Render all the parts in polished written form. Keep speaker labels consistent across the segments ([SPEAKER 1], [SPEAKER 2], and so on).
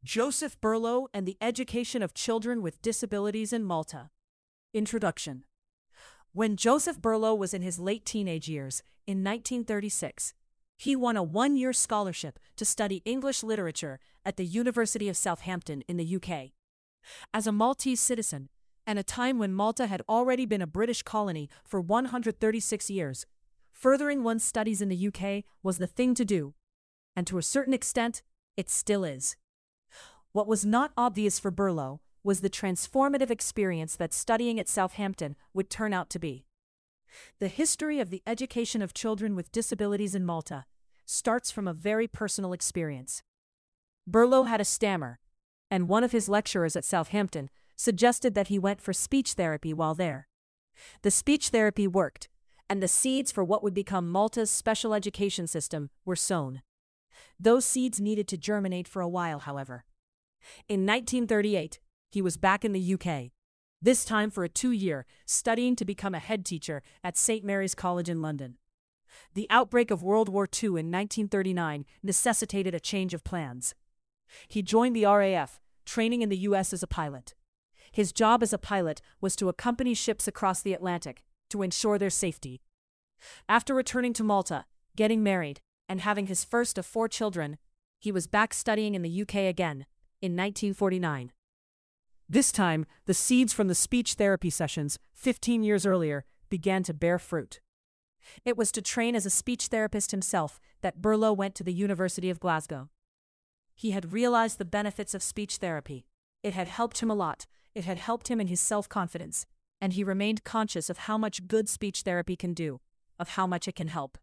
[SPEAKER 1] Joseph Berlo and the Education of Children with Disabilities in Malta. Introduction. When Joseph Berlo was in his late teenage years, in 1936, he won a one-year scholarship to study English literature at the University of Southampton in the UK. As a Maltese citizen, and a time when Malta had already been a British colony for 136 years, furthering one's studies in the UK was the thing to do, and to a certain extent, it still is. What was not obvious for Berlo was the transformative experience that studying at Southampton would turn out to be. The history of the education of children with disabilities in Malta starts from a very personal experience. Berlo had a stammer, and one of his lecturers at Southampton suggested that he went for speech therapy while there. The speech therapy worked, and the seeds for what would become Malta's special education system were sown. Those seeds needed to germinate for a while, however. In 1938, he was back in the UK, this time for a 2-year, studying to become a head teacher at St. Mary's College in London. The outbreak of World War II in 1939 necessitated a change of plans. He joined the RAF, training in the US as a pilot. His job as a pilot was to accompany ships across the Atlantic to ensure their safety. After returning to Malta, getting married, and having his first of 4 children, he was back studying in the UK again, in 1949. This time, the seeds from the speech therapy sessions, 15 years earlier, began to bear fruit. It was to train as a speech therapist himself that Berlo went to the University of Glasgow. He had realized the benefits of speech therapy. It had helped him a lot. It had helped him in his self-confidence, and he remained conscious of how much good speech therapy can do, of how much it can help.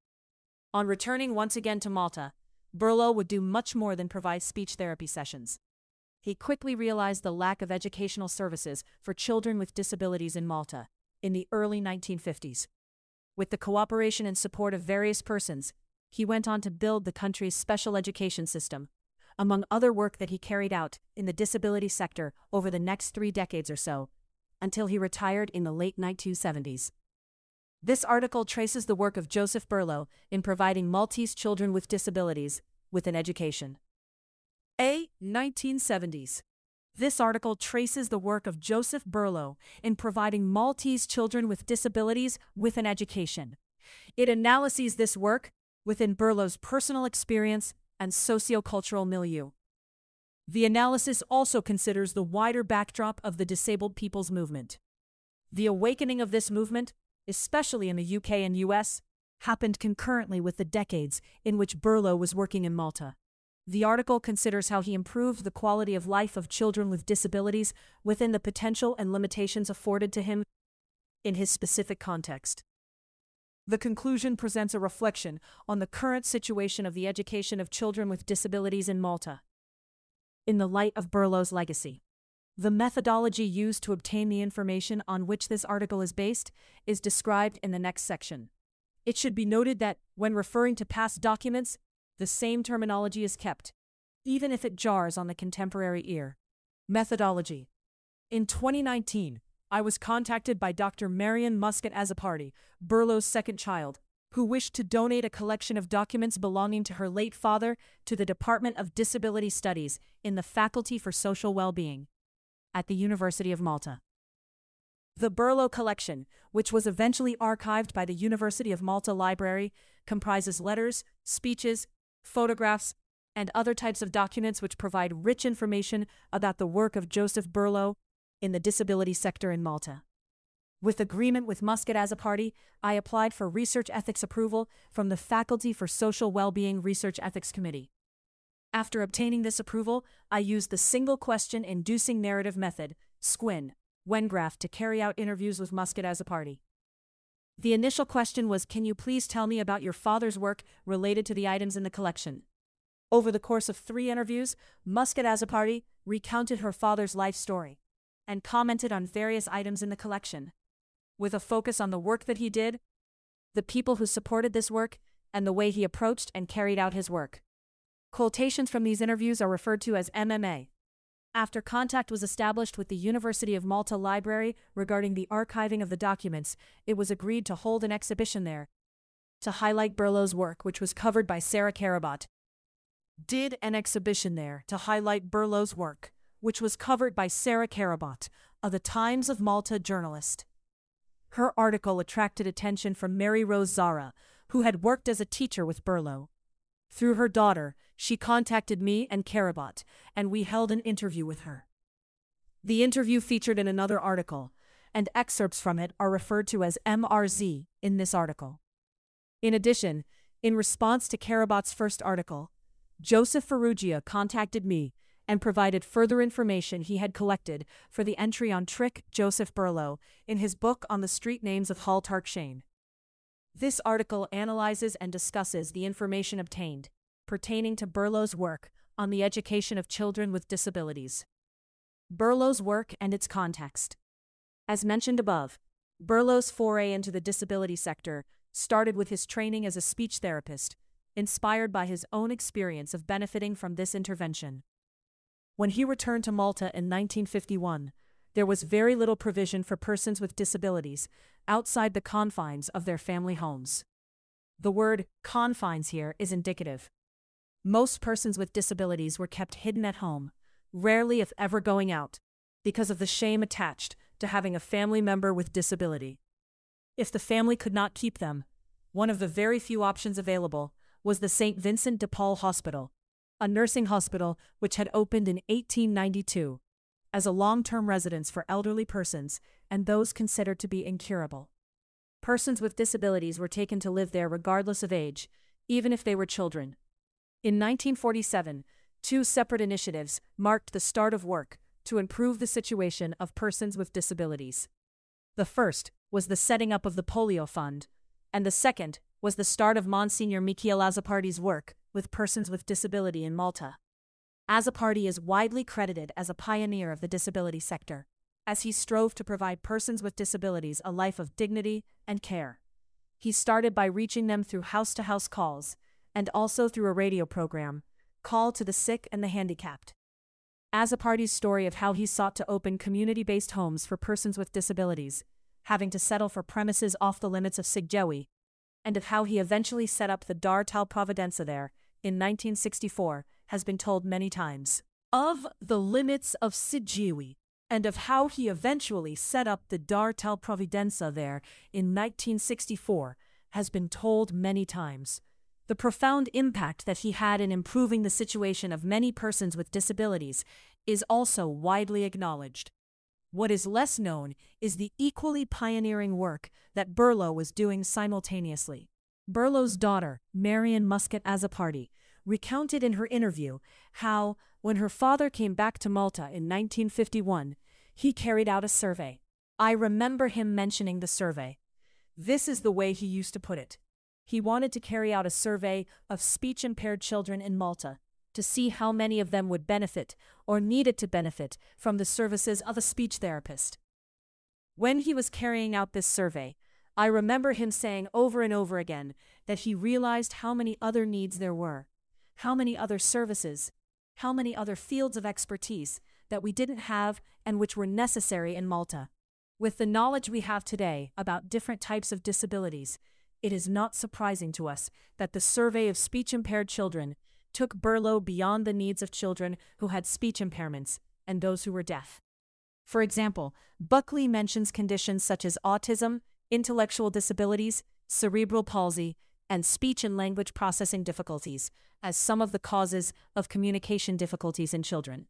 [SPEAKER 1] On returning once again to Malta, Berlo would do much more than provide speech therapy sessions. He quickly realized the lack of educational services for children with disabilities in Malta in the early 1950s. With the cooperation and support of various persons, he went on to build the country's special education system, among other work that he carried out in the disability sector over the next 3 decades or so, until he retired in the late 1970s. This article traces the work of Joseph Berlo in providing Maltese children with disabilities with an education. 1970s. This article traces the work of Joseph Berlo in providing Maltese children with disabilities with an education. It analyses this work within Berlo's personal experience and socio-cultural milieu. The analysis also considers the wider backdrop of the disabled people's movement. The awakening of this movement, especially in the UK and US, happened concurrently with the decades in which Berlo was working in Malta. The article considers how he improved the quality of life of children with disabilities within the potential and limitations afforded to him in his specific context. The conclusion presents a reflection on the current situation of the education of children with disabilities in Malta, in the light of Berlo's legacy. The methodology used to obtain the information on which this article is based is described in the next section. It should be noted that, when referring to past documents, the same terminology is kept, even if it jars on the contemporary ear. Methodology. In 2019, I was contacted by Dr. Marian Muscat Azzopardi, Berlo's second child, who wished to donate a collection of documents belonging to her late father to the Department of Disability Studies in the Faculty for Social Well-being at the University of Malta. The Berlo collection, which was eventually archived by the University of Malta Library, comprises letters, speeches, photographs, and other types of documents which provide rich information about the work of Joseph Berlo in the disability sector in Malta. With agreement with Muscat Azzopardi, I applied for research ethics approval from the Faculty for Social Well-being Research Ethics Committee. After obtaining this approval, I used the single question inducing narrative method, SQUIN, Wengraph, to carry out interviews with Muscat Azzopardi. The initial question was, "Can you please tell me about your father's work related to the items in the collection?" Over the course of 3 interviews, Muscat Azzopardi recounted her father's life story and commented on various items in the collection, with a focus on the work that he did, the people who supported this work, and the way he approached and carried out his work. Quotations from these interviews are referred to as MMA. After contact was established with the University of Malta Library regarding the archiving of the documents, it was agreed to hold an exhibition there to highlight Berlo's work, which was covered by Sarah Karabat. did an exhibition there to highlight Berlow's work, which was covered by Sarah Karabot, a The Times of Malta journalist. Her article attracted attention from Mary Rose Zara, who had worked as a teacher with Berlow. Through her daughter, she contacted me and Karabot, and we held an interview with her. The interview featured in another article, and excerpts from it are referred to as MRZ in this article. In addition, in response to Karabot's first article, Joseph Ferrugia contacted me and provided further information he had collected for the entry on Trick Joseph Berlow in his book on the street names of Hull Tark Shane. This article analyzes and discusses the information obtained pertaining to Berlow's work on the education of children with disabilities. Berlow's work and its context. As mentioned above, Berlow's foray into the disability sector started with his training as a speech therapist, inspired by his own experience of benefiting from this intervention. When he returned to Malta in 1951, there was very little provision for persons with disabilities outside the confines of their family homes. The word confines here is indicative. Most persons with disabilities were kept hidden at home, rarely if ever going out, because of the shame attached to having a family member with disability. If the family could not keep them, one of the very few options available was the St. Vincent de Paul Hospital, a nursing hospital which had opened in 1892 as a long-term residence for elderly persons and those considered to be incurable. Persons with disabilities were taken to live there regardless of age, even if they were children. In 1947, two separate initiatives marked the start of work to improve the situation of persons with disabilities. The first was the setting up of the Polio Fund, and the second was the start of Monsignor Michiel Azzopardi's work with persons with disability in Malta. Azzopardi is widely credited as a pioneer of the disability sector, as he strove to provide persons with disabilities a life of dignity and care. He started by reaching them through house-to-house calls, and also through a radio program, Call to the Sick and the Handicapped. Azzopardi's story of how he sought to open community-based homes for persons with disabilities, having to settle for premises off the limits of Siggewi, and of how he eventually set up the Dar Tal Providenza there in 1964, has been told many times. Of the limits of Siggewi, and of how he eventually set up the Dar Tal Providenza there in 1964, has been told many times. The profound impact that he had in improving the situation of many persons with disabilities is also widely acknowledged. What is less known is the equally pioneering work that Berlow was doing simultaneously. Berlow's daughter, Marion Muscat Azzopardi, recounted in her interview how, when her father came back to Malta in 1951, he carried out a survey. I remember him mentioning the survey. This is the way he used to put it. He wanted to carry out a survey of speech-impaired children in Malta to see how many of them would benefit or needed to benefit from the services of a speech therapist. When he was carrying out this survey, I remember him saying over and over again that he realized how many other needs there were, how many other services, how many other fields of expertise that we didn't have and which were necessary in Malta. With the knowledge we have today about different types of disabilities, it is not surprising to us that the survey of speech-impaired children took Berlow beyond the needs of children who had speech impairments and those who were deaf. For example, Buckley mentions conditions such as autism, intellectual disabilities, cerebral palsy, and speech and language processing difficulties as some of the causes of communication difficulties in children.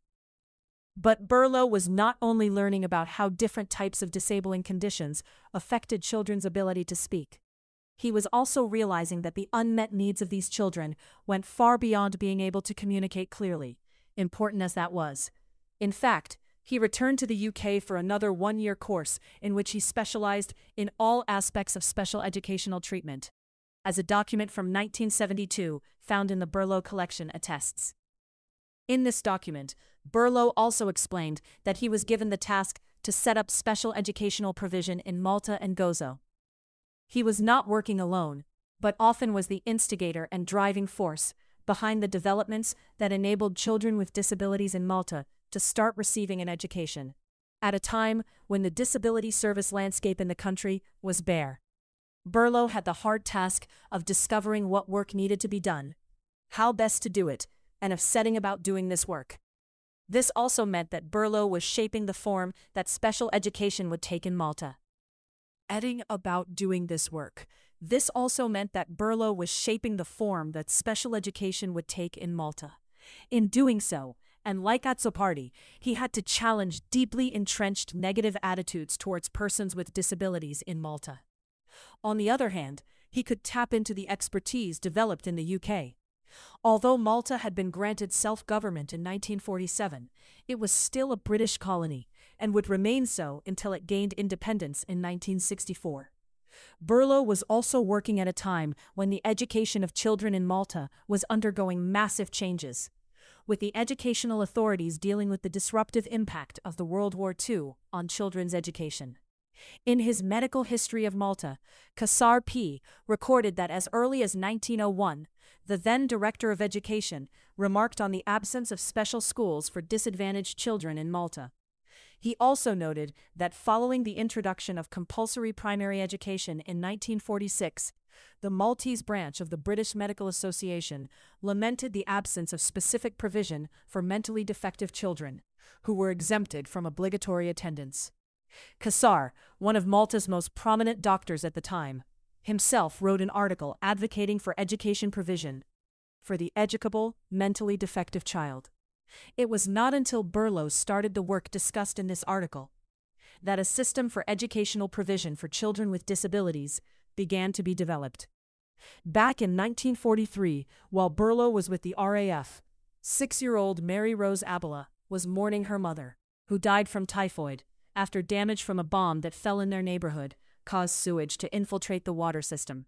[SPEAKER 1] But Berlow was not only learning about how different types of disabling conditions affected children's ability to speak. He was also realizing that the unmet needs of these children went far beyond being able to communicate clearly, important as that was. In fact, he returned to the UK for another one-year course in which he specialized in all aspects of special educational treatment, as a document from 1972 found in the Berlow collection attests. In this document, Berlow also explained that he was given the task to set up special educational provision in Malta and Gozo. He was not working alone, but often was the instigator and driving force behind the developments that enabled children with disabilities in Malta to start receiving an education, at a time when the disability service landscape in the country was bare. Berlow had the hard task of discovering what work needed to be done, how best to do it, and of setting about doing this work. This also meant that Berlo was shaping the form that special education would take in Malta. Setting about doing this work. This also meant that Berlo was shaping the form that special education would take in Malta. In doing so, and like Azzopardi, he had to challenge deeply entrenched negative attitudes towards persons with disabilities in Malta. On the other hand, he could tap into the expertise developed in the UK. Although Malta had been granted self-government in 1947, it was still a British colony and would remain so until it gained independence in 1964. Berlo was also working at a time when the education of children in Malta was undergoing massive changes, with the educational authorities dealing with the disruptive impact of the World War II on children's education. In his Medical History of Malta, Kassar P. recorded that as early as 1901, the then Director of Education remarked on the absence of special schools for disadvantaged children in Malta. He also noted that following the introduction of compulsory primary education in 1946, the Maltese branch of the British Medical Association lamented the absence of specific provision for mentally defective children, who were exempted from obligatory attendance. Kassar, one of Malta's most prominent doctors at the time, himself wrote an article advocating for education provision for the educable, mentally defective child. It was not until Berlo started the work discussed in this article that a system for educational provision for children with disabilities began to be developed. Back in 1943, while Berlo was with the RAF, 6-year-old Mary Rose Abela was mourning her mother, who died from typhoid after damage from a bomb that fell in their neighborhood caused sewage to infiltrate the water system.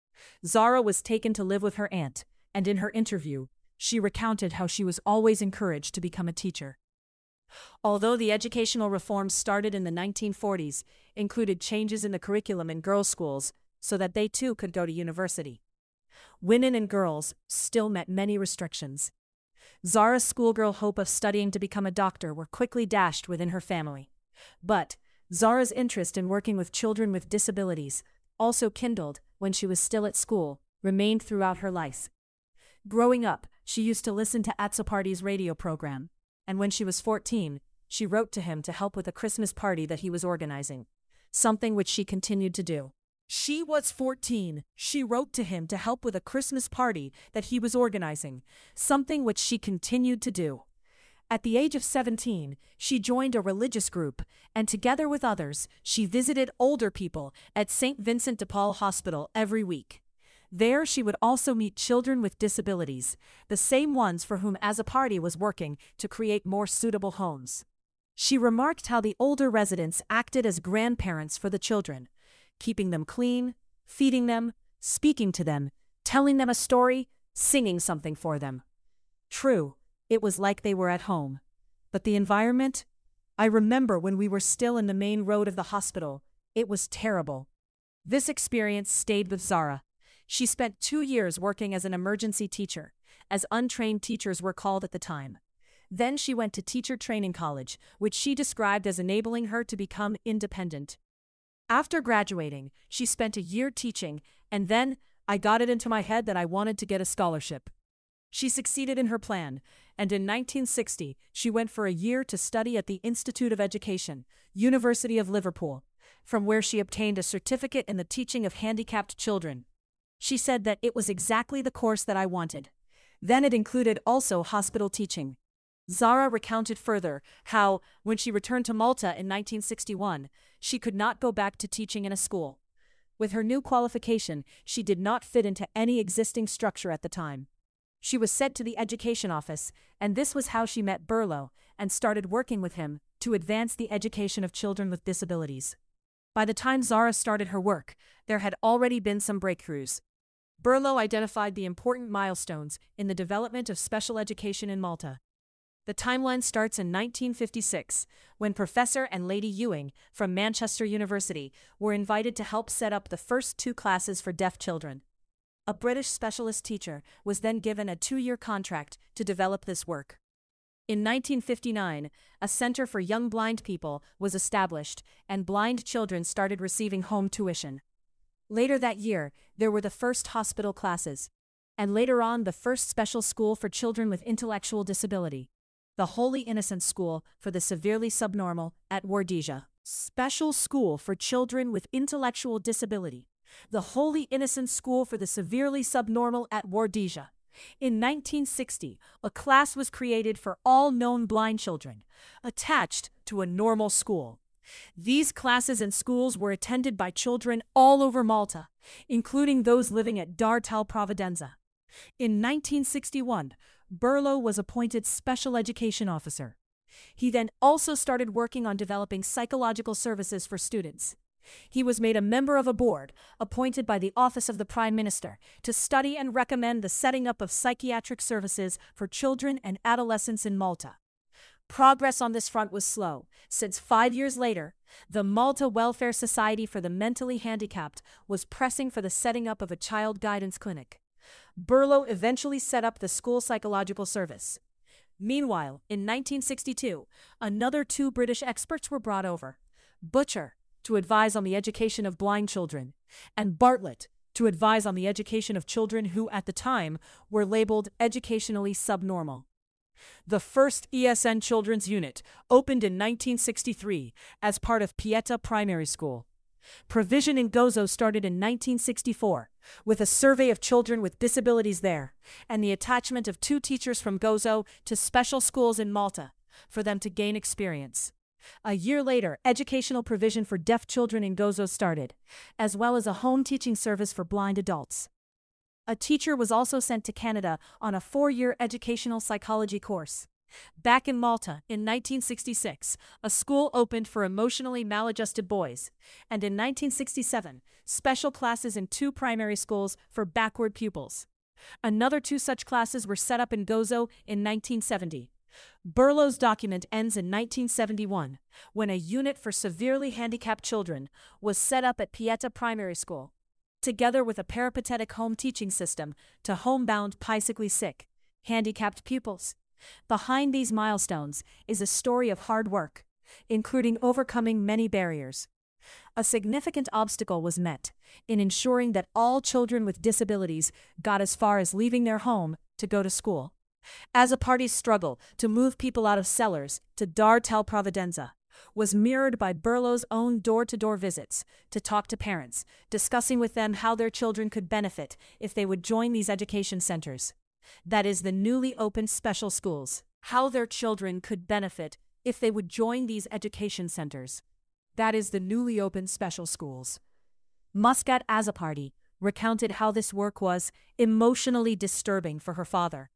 [SPEAKER 1] Zara was taken to live with her aunt, and in her interview, she recounted how she was always encouraged to become a teacher. Although the educational reforms started in the 1940s included changes in the curriculum in girls' schools so that they too could go to university, women and girls still met many restrictions. Zara's schoolgirl hope of studying to become a doctor were quickly dashed within her family. But Zara's interest in working with children with disabilities, also kindled when she was still at school, remained throughout her life. Growing up, she used to listen to Azzopardi's radio program, and when she was 14, she wrote to him to help with a Christmas party that he was organizing, something which she continued to do. She was 14. She wrote to him to help with a Christmas party that he was organizing, something which she continued to do. At the age of 17, she joined a religious group, and together with others, she visited older people at St. Vincent de Paul Hospital every week. There she would also meet children with disabilities, the same ones for whom Azzopardi was working to create more suitable homes. She remarked how the older residents acted as grandparents for the children, keeping them clean, feeding them, speaking to them, telling them a story, singing something for them. True, it was like they were at home. But the environment? I remember when we were still in the main road of the hospital, it was terrible. This experience stayed with Zara. She spent 2 years working as an emergency teacher, as untrained teachers were called at the time. Then she went to teacher training college, which she described as enabling her to become independent. After graduating, she spent a year teaching, and then I got it into my head that I wanted to get a scholarship. She succeeded in her plan, and in 1960, she went for a year to study at the Institute of Education, University of Liverpool, from where she obtained a certificate in the teaching of handicapped children. She said that it was exactly the course that I wanted. Then it included also hospital teaching. Zara recounted further how, when she returned to Malta in 1961, she could not go back to teaching in a school. With her new qualification, she did not fit into any existing structure at the time. She was sent to the education office, and this was how she met Berlo and started working with him to advance the education of children with disabilities. By the time Zara started her work, there had already been some breakthroughs. Berlo identified the important milestones in the development of special education in Malta. The timeline starts in 1956, when Professor and Lady Ewing from Manchester University were invited to help set up the first 2 classes for deaf children. A British specialist teacher was then given a 2-year contract to develop this work. In 1959, a Center for Young Blind People was established, and blind children started receiving home tuition. Later that year, there were the first hospital classes. and later on the first special school for children with intellectual disability, the Holy Innocents School for the Severely Subnormal at Wardija. Special School for Children with Intellectual Disability, the Holy Innocents School for the Severely Subnormal at Wardija. In 1960, a class was created for all known blind children, attached to a normal school. These classes and schools were attended by children all over Malta, including those living at Dar Tal Providenza. In 1961, Berlo was appointed Special Education Officer. He then also started working on developing psychological services for students. He was made a member of a board appointed by the Office of the Prime Minister to study and recommend the setting up of psychiatric services for children and adolescents in Malta. Progress on this front was slow, since 5 years later, the Malta Welfare Society for the Mentally Handicapped was pressing for the setting up of a child guidance clinic. Berlo eventually set up the school psychological service. Meanwhile, in 1962, another 2 British experts were brought over: Butcher, to advise on the education of blind children, and Bartlett, to advise on the education of children who, at the time, were labeled educationally subnormal. The first ESN Children's Unit opened in 1963 as part of Pieta Primary School. Provision in Gozo started in 1964, with a survey of children with disabilities there, and the attachment of 2 teachers from Gozo to special schools in Malta, for them to gain experience. A year later, educational provision for deaf children in Gozo started, as well as a home teaching service for blind adults. A teacher was also sent to Canada on a 4-year educational psychology course. Back in Malta, in 1966, a school opened for emotionally maladjusted boys, and in 1967, special classes in 2 primary schools for backward pupils. Another 2 such classes were set up in Gozo in 1970. Berlo's document ends in 1971, when a unit for severely handicapped children was set up at Pieta Primary School, together with a peripatetic home teaching system to homebound bicyclically sick, handicapped pupils. Behind these milestones is a story of hard work, including overcoming many barriers. A significant obstacle was met in ensuring that all children with disabilities got as far as leaving their home to go to school. As a party's struggle to move people out of cellars to Dar Tel Providenza was mirrored by Berlo's own door-to-door visits to talk to parents, discussing with them how their children could benefit if they would join these education centers. That is, the newly opened special schools. How their children could benefit if they would join these education centers. That is, the newly opened special schools. Muscat Azzopardi recounted how this work was emotionally disturbing for her father.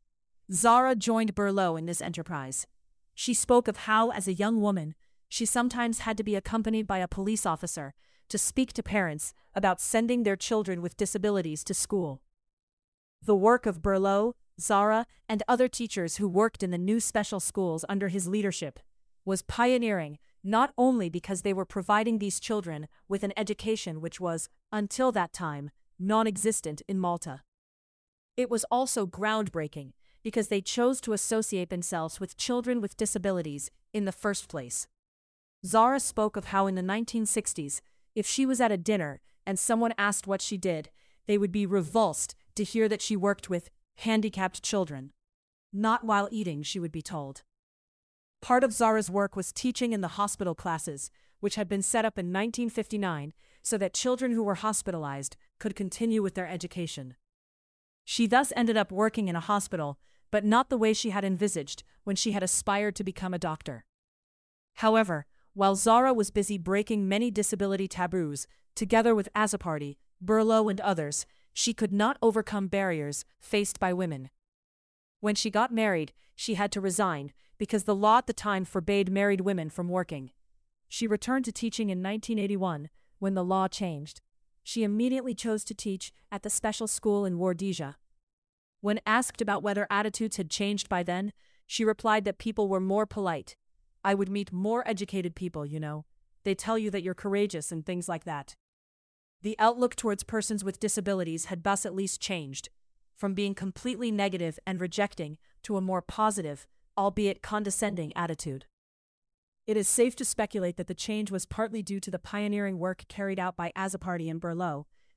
[SPEAKER 1] Zara joined Berlo in this enterprise. She spoke of how, as a young woman, she sometimes had to be accompanied by a police officer to speak to parents about sending their children with disabilities to school. The work of Berlo, Zara, and other teachers who worked in the new special schools under his leadership was pioneering, not only because they were providing these children with an education which was, until that time, non-existent in Malta. It was also groundbreaking because they chose to associate themselves with children with disabilities in the first place. Zara spoke of how in the 1960s, if she was at a dinner and someone asked what she did, they would be revulsed to hear that she worked with handicapped children. Not while eating, she would be told. Part of Zara's work was teaching in the hospital classes, which had been set up in 1959 so that children who were hospitalized could continue with their education. She thus ended up working in a hospital, but not the way she had envisaged when she had aspired to become a doctor. However, while Zara was busy breaking many disability taboos, together with Azzopardi, Berlo, and others, she could not overcome barriers faced by women. When she got married, she had to resign because the law at the time forbade married women from working. She returned to teaching in 1981 when the law changed. She immediately chose to teach at the special school in Wardija. When asked about whether attitudes had changed by then, she replied that people were more polite. I would meet more educated people, you know. They tell you that you're courageous and things like that. The outlook towards persons with disabilities had thus at least changed, from being completely negative and rejecting to a more positive, albeit condescending attitude. It is safe to speculate that the change was partly due to the pioneering work carried out by Azzopardi and Berlo,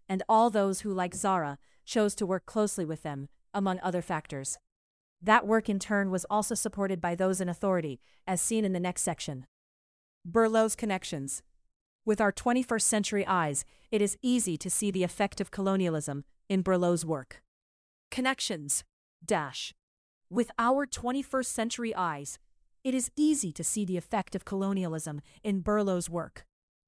[SPEAKER 1] and all those who, like Zara, chose to work closely with them, among other factors. That work in turn was also supported by those in authority, as seen in the next section. Berlow's connections. With our 21st century eyes, it is easy to see the effect of colonialism in Berlow's work. Connections. With our 21st century eyes, it is easy to see the effect of colonialism in Berlow's work.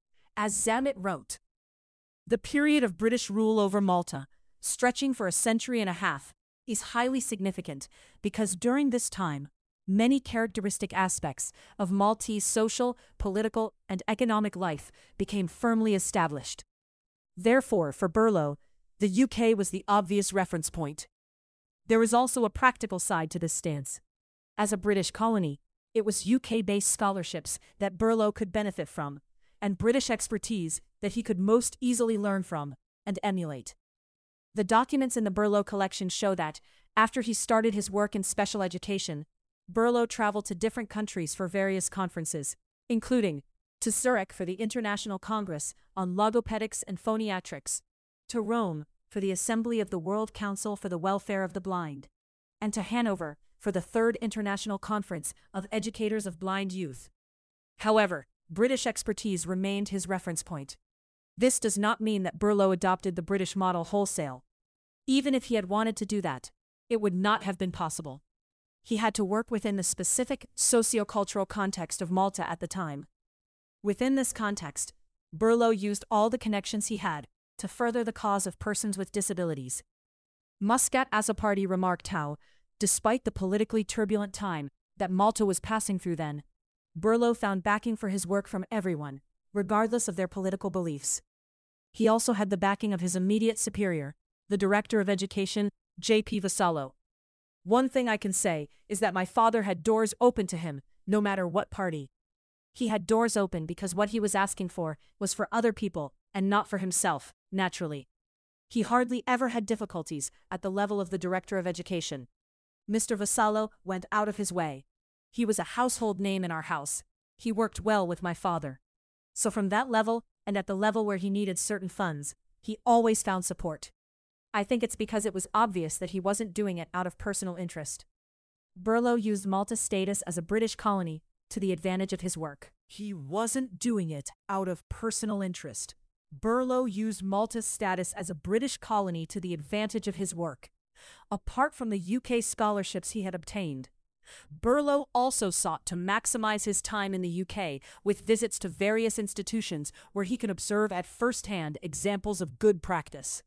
[SPEAKER 1] As Zammit wrote, the period of British rule over Malta, stretching for a century and a half, is highly significant because during this time, many characteristic aspects of Maltese social, political, and economic life became firmly established. Therefore, for Berlow, the UK was the obvious reference point. There is also a practical side to this stance. As a British colony, it was UK-based scholarships that Berlow could benefit from, and British expertise that he could most easily learn from and emulate. The documents in the Berlow collection show that, after he started his work in special education, Berlow traveled to different countries for various conferences, including to Zurich for the International Congress on Logopedics and Phoniatrics, to Rome for the Assembly of the World Council for the Welfare of the Blind, and to Hanover for the Third International Conference of Educators of Blind Youth. However, British expertise remained his reference point. This does not mean that Berlow adopted the British model wholesale. Even if he had wanted to do that, it would not have been possible. He had to work within the specific sociocultural context of Malta at the time. Within this context, Berlow used all the connections he had to further the cause of persons with disabilities. Muscat Azzopardi remarked how, despite the politically turbulent time that Malta was passing through then, Berlow found backing for his work from everyone, regardless of their political beliefs. He also had the backing of his immediate superior, the Director of Education, J.P. Vassallo. One thing I can say is that my father had doors open to him, no matter what party. He had doors open because what he was asking for was for other people and not for himself, naturally. He hardly ever had difficulties at the level of the Director of Education. Mr. Vassallo went out of his way. He was a household name in our house. He worked well with my father. So from that level, and at the level where he needed certain funds, he always found support. I think it's because it was obvious that he wasn't doing it out of personal interest. Berlow used Malta's status as a British colony to the advantage of his work. He wasn't doing it out of personal interest. Berlow used Malta's status as a British colony to the advantage of his work. Apart from the UK scholarships he had obtained, Berlow also sought to maximize his time in the UK with visits to various institutions where he could observe at first-hand examples of good practice.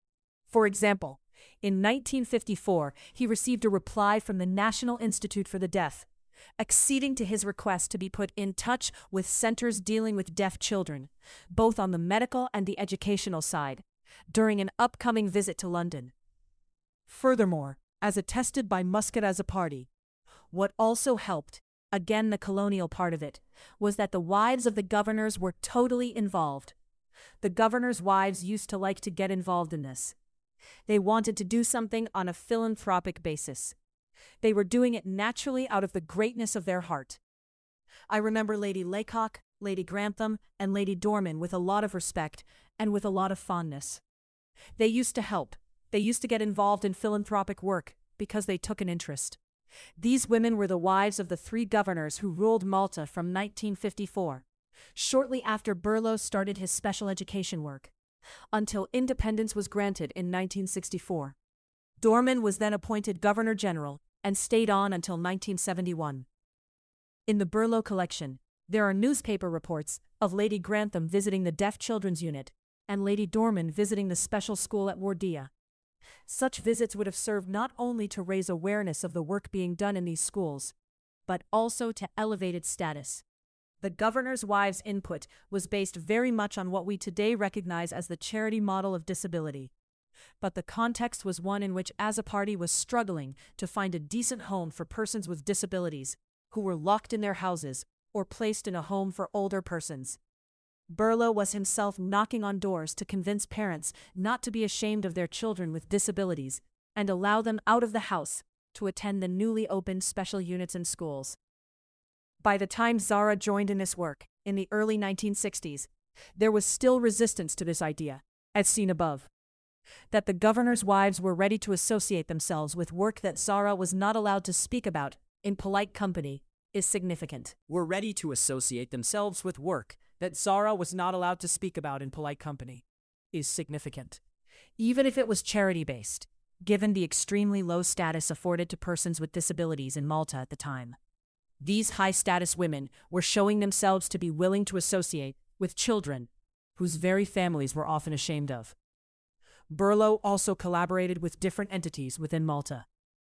[SPEAKER 1] For example, in 1954, he received a reply from the National Institute for the Deaf, acceding to his request to be put in touch with centers dealing with deaf children, both on the medical and the educational side, during an upcoming visit to London. Furthermore, as attested by Muscat Azzopardi, what also helped, again the colonial part of it, was that the wives of the governors were totally involved. The governors' wives used to like to get involved in this. They wanted to do something on a philanthropic basis. They were doing it naturally out of the greatness of their heart. I remember Lady Laycock, Lady Grantham, and Lady Dorman with a lot of respect and with a lot of fondness. They used to help. They used to get involved in philanthropic work because they took an interest. These women were the wives of the 3 governors who ruled Malta from 1954, shortly after Berlow started his special education work, until independence was granted in 1964. Dorman was then appointed Governor-General and stayed on until 1971. In the Berlow collection, there are newspaper reports of Lady Grantham visiting the Deaf Children's Unit and Lady Dorman visiting the special school at Wardia. Such visits would have served not only to raise awareness of the work being done in these schools, but also to elevate its status. The governor's wives' input was based very much on what we today recognize as the charity model of disability. But the context was one in which Azzopardi was struggling to find a decent home for persons with disabilities who were locked in their houses or placed in a home for older persons. Berlow was himself knocking on doors to convince parents not to be ashamed of their children with disabilities and allow them out of the house to attend the newly opened special units and schools. By the time Zara joined in this work, in the early 1960s, there was still resistance to this idea, as seen above. That the governor's wives were ready to associate themselves with work that Zara was not allowed to speak about in polite company is significant. Were ready to associate themselves with work that Zara was not allowed to speak about in polite company is significant. Even if it was charity-based, given the extremely low status afforded to persons with disabilities in Malta at the time. These high-status women were showing themselves to be willing to associate with children whose very families were often ashamed of. Berlo also collaborated with different entities within Malta.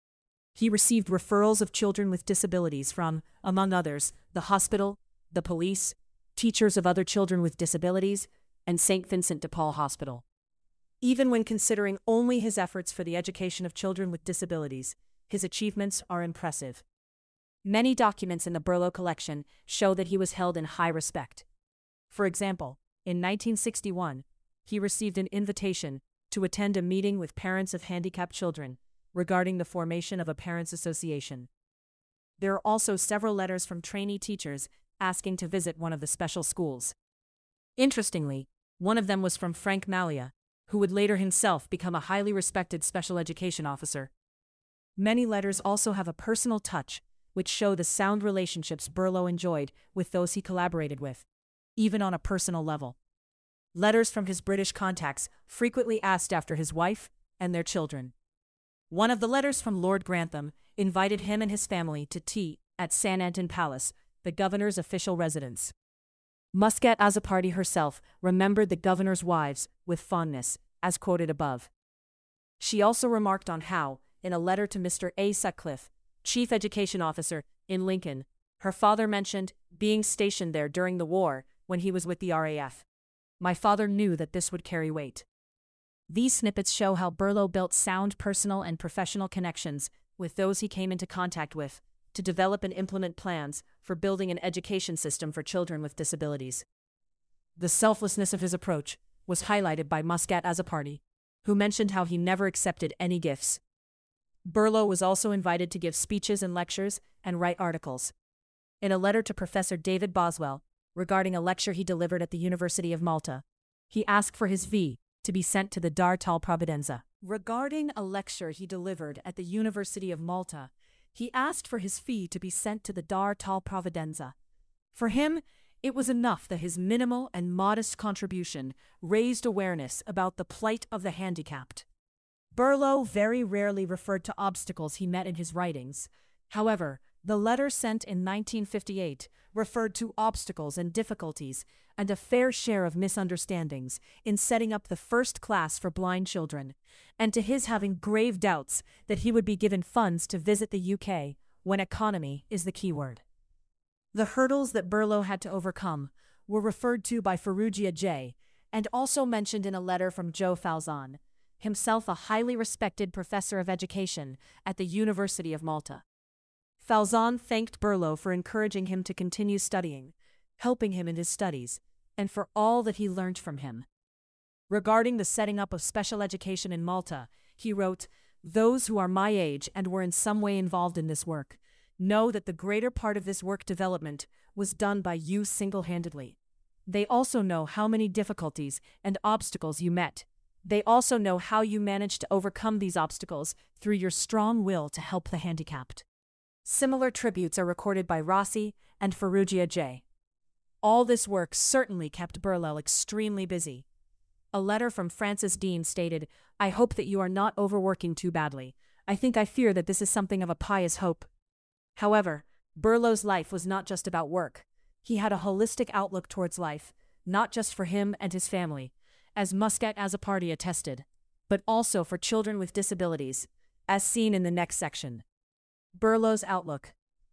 [SPEAKER 1] He received referrals of children with disabilities from, among others, the hospital, the police, teachers of other children with disabilities, and St. Vincent de Paul Hospital. Even when considering only his efforts for the education of children with disabilities, his achievements are impressive. Many documents in the Berlo collection show that he was held in high respect. For example, in 1961, he received an invitation to attend a meeting with parents of handicapped children regarding the formation of a parents' association. There are also several letters from trainee teachers asking to visit one of the special schools. Interestingly, one of them was from Frank Malia, who would later himself become a highly respected special education officer. Many letters also have a personal touch, which show the sound relationships Berlo enjoyed with those he collaborated with, even on a personal level. Letters from his British contacts frequently asked after his wife and their children. One of the letters from Lord Grantham invited him and his family to tea at St. Anton Palace, the governor's official residence. Muscat Azapardi herself remembered the governor's wives with fondness, as quoted above. She also remarked on how, in a letter to Mr. A. Sutcliffe, Chief Education Officer in Lincoln, her father mentioned being stationed there during the war when he was with the RAF. My father knew that this would carry weight. These snippets show how Berlo built sound personal and professional connections with those he came into contact with to develop and implement plans for building an education system for children with disabilities. The selflessness of his approach was highlighted by Muscat Azapardi, who mentioned how he never accepted any gifts. Berlo was also invited to give speeches and lectures and write articles. In a letter to Professor David Boswell, regarding a lecture he delivered at the University of Malta, he asked for his fee to be sent to the Dar Tal Providenza. Regarding a lecture he delivered at the University of Malta, he asked for his fee to be sent to the Dar Tal Providenza. For him, it was enough that his minimal and modest contribution raised awareness about the plight of the handicapped. Berlo very rarely referred to obstacles he met in his writings. However, the letter sent in 1958 referred to obstacles and difficulties and a fair share of misunderstandings in setting up the first class for blind children, and to his having grave doubts that he would be given funds to visit the UK when economy is the key word. The hurdles that Berlo had to overcome were referred to by Farrugia J. and also mentioned in a letter from Joe Falzon, himself a highly respected professor of education at the University of Malta. Falzon thanked Berlo for encouraging him to continue studying, helping him in his studies, and for all that he learned from him. Regarding the setting up of special education in Malta, he wrote, "Those who are my age and were in some way involved in this work know that the greater part of this work development was done by you single-handedly. They also know how many difficulties and obstacles you met. They also know how you managed to overcome these obstacles through your strong will to help the handicapped." Similar tributes are recorded by Rossi and Farrugia J. All this work certainly kept Berlo extremely busy. A letter from Francis Dean stated, "I hope that you are not overworking too badly. I fear that this is something of a pious hope." However, Berlo's life was not just about work. He had a holistic outlook towards life, not just for him and his family, as Muscat Azapardi attested, but also for children with disabilities, as seen in the next section. Berlo's outlook.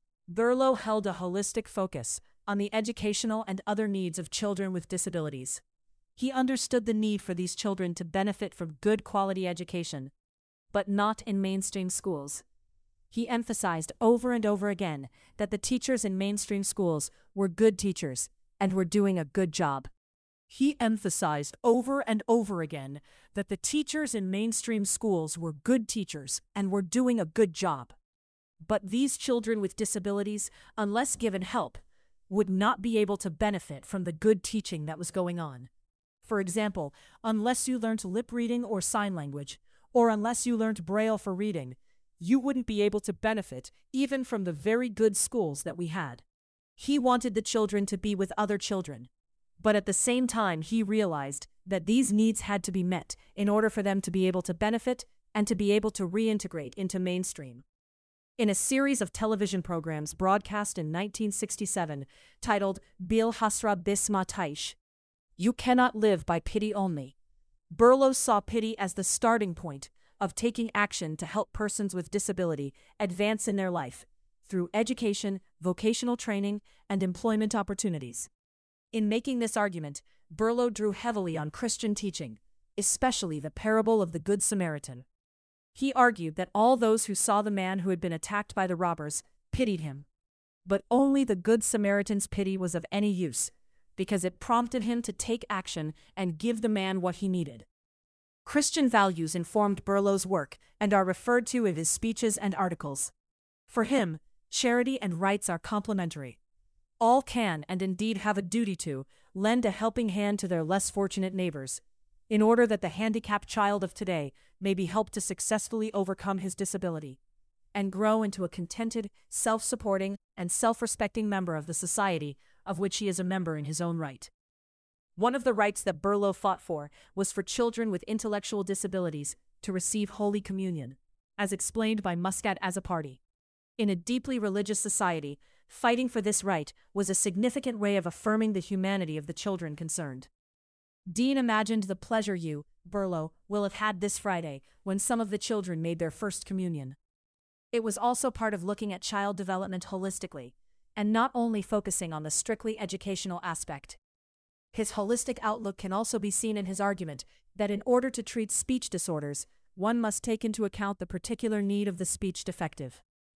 [SPEAKER 1] Berlo held a holistic focus on the educational and other needs of children with disabilities. He understood the need for these children to benefit from good quality education, but not in mainstream schools. He emphasized over and over again that the teachers in mainstream schools were good teachers and were doing a good job. He emphasized over and over again that the teachers in mainstream schools were good teachers and were doing a good job. But these children with disabilities, unless given help, would not be able to benefit from the good teaching that was going on. For example, unless you learned lip reading or sign language, or unless you learned Braille for reading, you wouldn't be able to benefit even from the very good schools that we had. He wanted the children to be with other children, but at the same time he realized that these needs had to be met in order for them to be able to benefit and to be able to reintegrate into mainstream. In a series of television programs broadcast in 1967 titled Bil Hasra Bisma Taish, You Cannot Live by Pity Only, Berlo saw pity as the starting point of taking action to help persons with disability advance in their life through education, vocational training, and employment opportunities. In making this argument, Berlo drew heavily on Christian teaching, especially the parable of the Good Samaritan. He argued that all those who saw the man who had been attacked by the robbers pitied him, but only the Good Samaritan's pity was of any use, because it prompted him to take action and give the man what he needed. Christian values informed Berlo's work and are referred to in his speeches and articles. For him, charity and rights are complementary. All can, and indeed have a duty to, lend a helping hand to their less fortunate neighbors, in order that the handicapped child of today may be helped to successfully overcome his disability and grow into a contented, self-supporting, and self-respecting member of the society of which he is a member in his own right. One of the rights that Berlo fought for was for children with intellectual disabilities to receive Holy Communion, as explained by Muscat Azzopardi. In a deeply religious society, fighting for this right was a significant way of affirming the humanity of the children concerned. Dean imagined the pleasure you, Berlo, will have had this Friday when some of the children made their first communion. It was also part of looking at child development holistically, and not only focusing on the strictly educational aspect. His holistic outlook can also be seen in his argument that in order to treat speech disorders, one must take into account the particular need of the speech defective.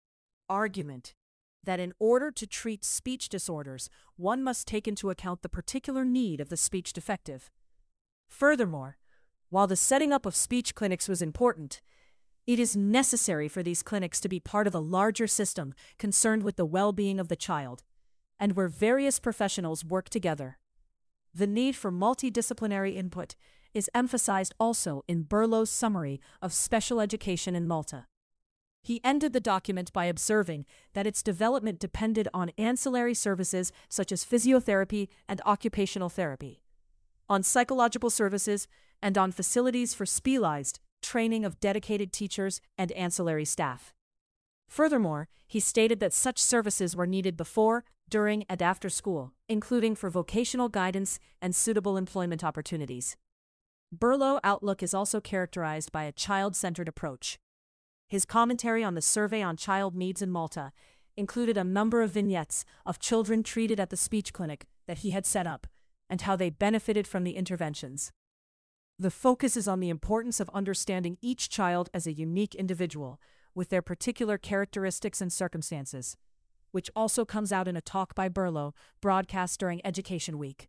[SPEAKER 1] Argument that in order to treat speech disorders, one must take into account the particular need of the speech defective. Furthermore, while the setting up of speech clinics was important, it is necessary for these clinics to be part of a larger system concerned with the well-being of the child, and where various professionals work together. The need for multidisciplinary input is emphasized also in Berlo's summary of special education in Malta. He ended the document by observing that its development depended on ancillary services such as physiotherapy and occupational therapy, on psychological services, and on facilities for specialized training of dedicated teachers and ancillary staff. Furthermore, he stated that such services were needed before, during, and after school, including for vocational guidance and suitable employment opportunities. Berlo's outlook is also characterized by a child-centered approach. His commentary on the Survey on Child Needs in Malta included a number of vignettes of children treated at the speech clinic that he had set up, and how they benefited from the interventions. The focus is on the importance of understanding each child as a unique individual, with their particular characteristics and circumstances, which also comes out in a talk by Berlo, broadcast during Education Week.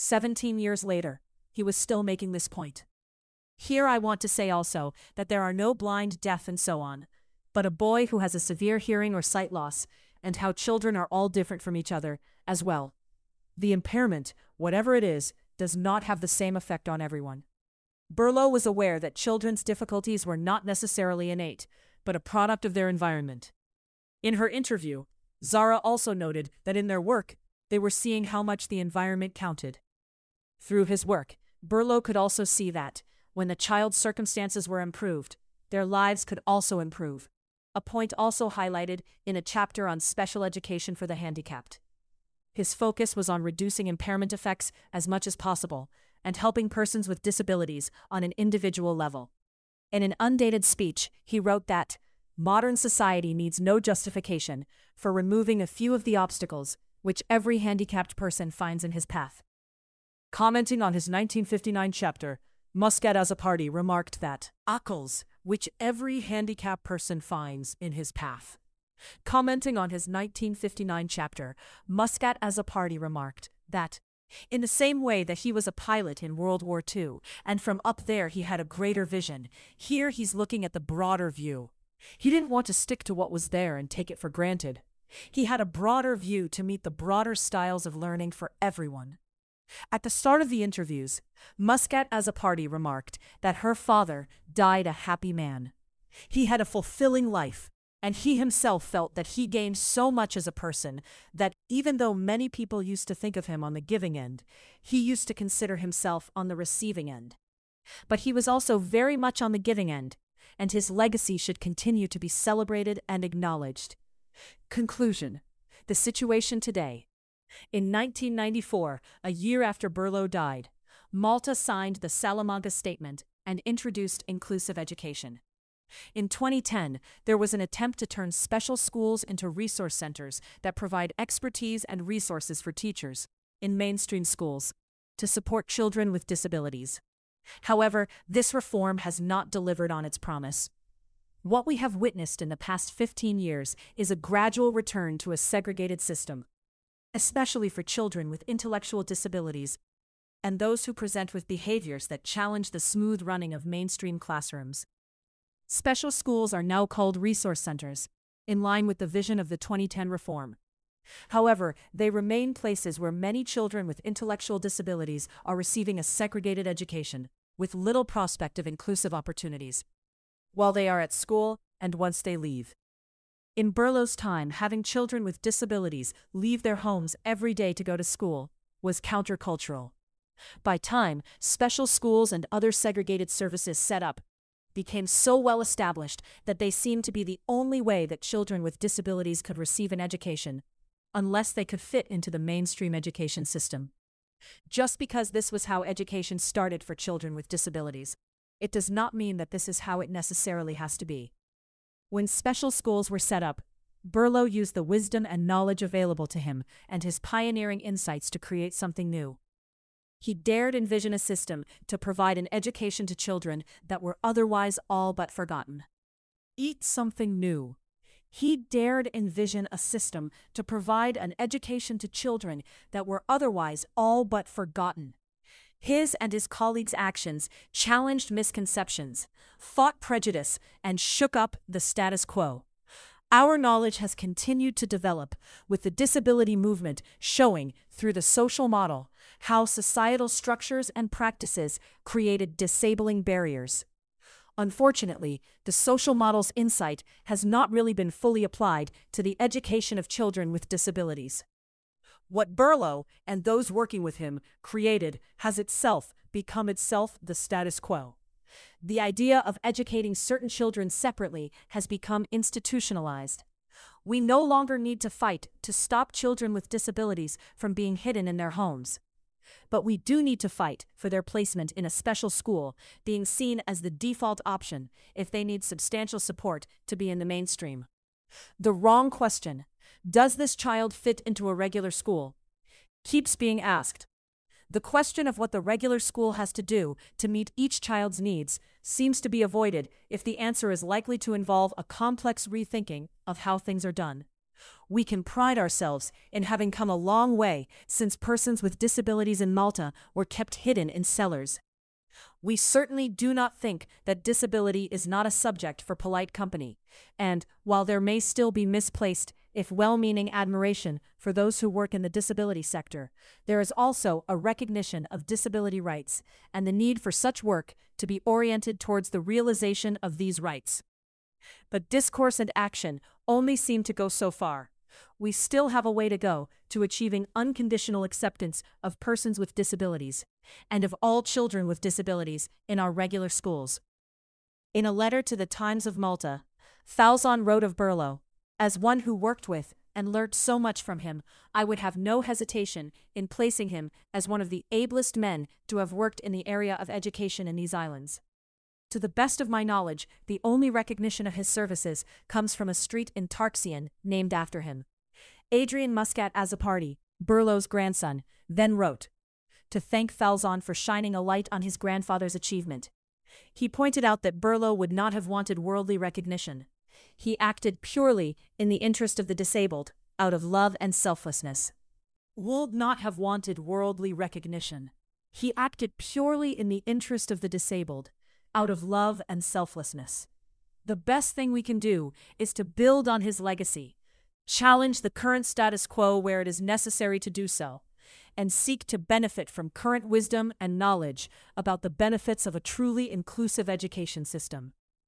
[SPEAKER 1] 17 years later, he was still making this point. Here I want to say also that there are no blind, deaf, and so on, but a boy who has a severe hearing or sight loss, and how children are all different from each other as well. The impairment, whatever it is, does not have the same effect on everyone. Berlo was aware that children's difficulties were not necessarily innate, but a product of their environment. In her interview, Zara also noted that in their work, they were seeing how much the environment counted. Through his work, Berlo could also see that, when the child's circumstances were improved, their lives could also improve, a point also highlighted in a chapter on special education for the handicapped. His focus was on reducing impairment effects as much as possible and helping persons with disabilities on an individual level. In an undated speech, he wrote that, "Modern society needs no justification for removing a few of the obstacles which every handicapped person finds in his path." Commenting on his 1959 chapter, Muscat Azzopardi remarked that, "Obstacles which every handicapped person finds in his path." Commenting on his 1959 chapter, Muscat Azzopardi remarked that, in the same way that he was a pilot in World War II, and from up there he had a greater vision, here he's looking at the broader view. He didn't want to stick to what was there and take it for granted. He had a broader view to meet the broader styles of learning for everyone. At the start of the interviews, Muscat Azzopardi remarked that her father died a happy man. He had a fulfilling life, and he himself felt that he gained so much as a person that even though many people used to think of him on the giving end, he used to consider himself on the receiving end. But he was also very much on the giving end, and his legacy should continue to be celebrated and acknowledged. Conclusion. The situation today. In 1994, a year after Berlo died, Malta signed the Salamanca Statement and introduced inclusive education. In 2010, there was an attempt to turn special schools into resource centers that provide expertise and resources for teachers in mainstream schools to support children with disabilities. However, this reform has not delivered on its promise. What we have witnessed in the past 15 years is a gradual return to a segregated system, especially for children with intellectual disabilities and those who present with behaviors that challenge the smooth running of mainstream classrooms. Special schools are now called resource centers, in line with the vision of the 2010 reform. However, they remain places where many children with intellectual disabilities are receiving a segregated education, with little prospect of inclusive opportunities, while they are at school and once they leave. In Berlo's time, having children with disabilities leave their homes every day to go to school was countercultural. By time, special schools and other segregated services set up became so well established that they seemed to be the only way that children with disabilities could receive an education, unless they could fit into the mainstream education system. Just because this was how education started for children with disabilities, it does not mean that this is how it necessarily has to be. When special schools were set up, Berlo used the wisdom and knowledge available to him and his pioneering insights to create something new. He dared envision a system to provide an education to children that were otherwise all but forgotten. Eat something new. He dared envision a system to provide an education to children that were otherwise all but forgotten. His and his colleagues' actions challenged misconceptions, fought prejudice, and shook up the status quo. Our knowledge has continued to develop, with the disability movement showing, through the social model, how societal structures and practices created disabling barriers. Unfortunately, the social model's insight has not really been fully applied to the education of children with disabilities. What Berlo and those working with him created has itself become the status quo. The idea of educating certain children separately has become institutionalized. We no longer need to fight to stop children with disabilities from being hidden in their homes. But we do need to fight for their placement in a special school, being seen as the default option if they need substantial support to be in the mainstream. The wrong question, does this child fit into a regular school, keeps being asked. The question of what the regular school has to do to meet each child's needs seems to be avoided if the answer is likely to involve a complex rethinking of how things are done. We can pride ourselves in having come a long way since persons with disabilities in Malta were kept hidden in cellars. We certainly do not think that disability is not a subject for polite company, and, while there may still be misplaced, if well-meaning admiration for those who work in the disability sector, there is also a recognition of disability rights and the need for such work to be oriented towards the realization of these rights. But discourse and action only seem to go so far. We still have a way to go to achieving unconditional acceptance of persons with disabilities, and of all children with disabilities in our regular schools. In a letter to the Times of Malta, Falzon wrote of Berlo, "As one who worked with and learnt so much from him, I would have no hesitation in placing him as one of the ablest men to have worked in the area of education in these islands. To the best of my knowledge, the only recognition of his services comes from a street in Tarxian named after him." Adrian Muscat Azzopardi, Berlo's grandson, then wrote to thank Falzon for shining a light on his grandfather's achievement. He pointed out that Berlo would not have wanted worldly recognition. He acted purely in the interest of the disabled, out of love and selflessness. Would not have wanted worldly recognition. He acted purely in the interest of the disabled, out of love and selflessness. The best thing we can do is to build on his legacy, challenge the current status quo where it is necessary to do so, and seek to benefit from current wisdom and knowledge about the benefits of a truly inclusive education system.